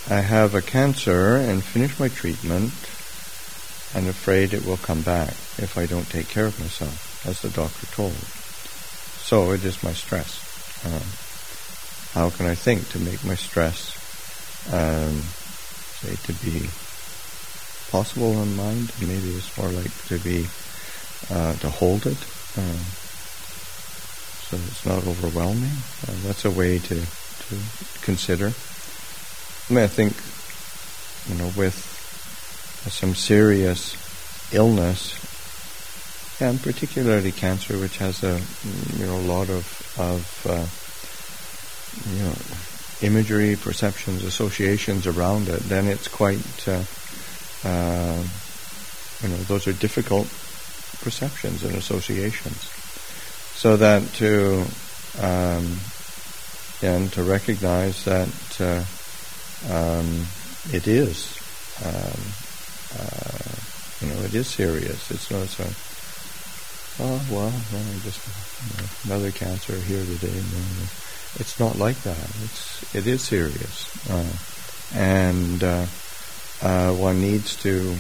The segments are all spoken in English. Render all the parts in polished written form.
I have a cancer and finish my treatment and afraid it will come back if I don't take care of myself, as the doctor told. So it is my stress. How can I think to make my stress, say, to be possible in mind? Maybe it's more like to be, to hold it, so it's not overwhelming. That's a way to consider. I mean, I think, with some serious illness, and particularly cancer, which has a lot of imagery, perceptions, associations around it, then it's quite those are difficult perceptions and associations. So that to recognize that it is. It is serious. It's not so, just another cancer here today. No. It's not like that. It is serious. And one needs to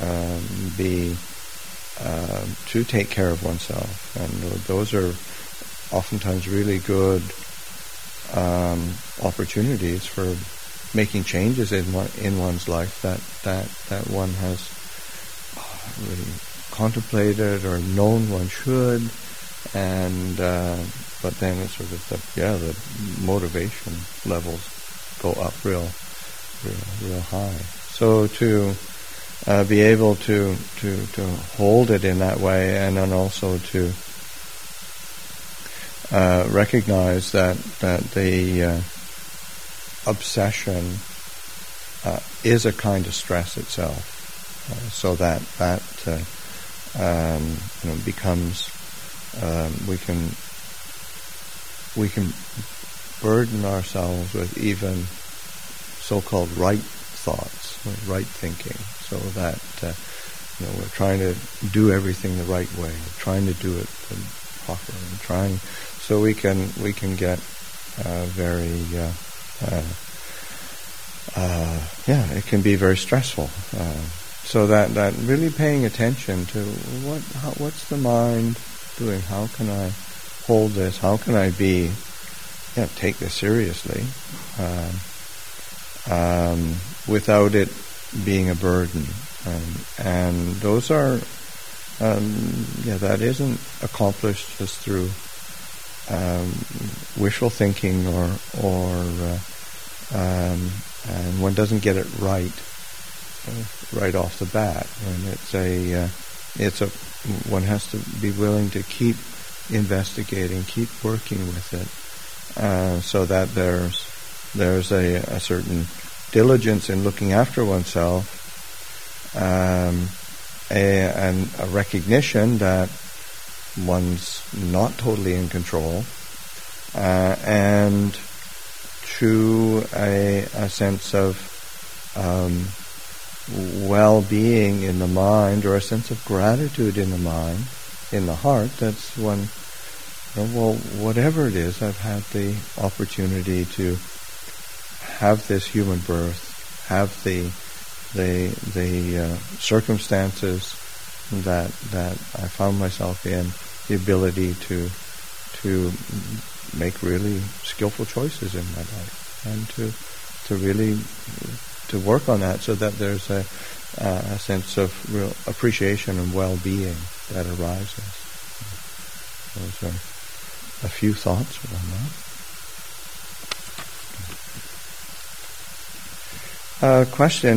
to take care of oneself. And those are oftentimes really good opportunities for making changes in one's life that one has really contemplated or known one should, and but then it's sort of the motivation levels go up real high. So to be able to hold it in that way, and then also to recognize that the obsession is a kind of stress itself, so that becomes we can burden ourselves with even so-called right thoughts, right thinking, so that we're trying to do everything the right way, trying to do it properly, so we can get very it can be very stressful. So that really paying attention to what's the mind doing? How can I hold this? How can I take this seriously without it being a burden? And those are that isn't accomplished just through wishful thinking or and one doesn't get it right off the bat. And one has to be willing to keep investigating, keep working with it, so that there's a certain diligence in looking after oneself, and a recognition that one's not totally in control, and to a sense of well-being in the mind, or a sense of gratitude in the mind, in the heart. That's one, whatever it is, I've had the opportunity to have this human birth, have the circumstances that I found myself in, the ability to make really skillful choices in my life, and to really to work on that, so that there's a sense of real appreciation and well-being that arises. Those are a few thoughts on that. Question.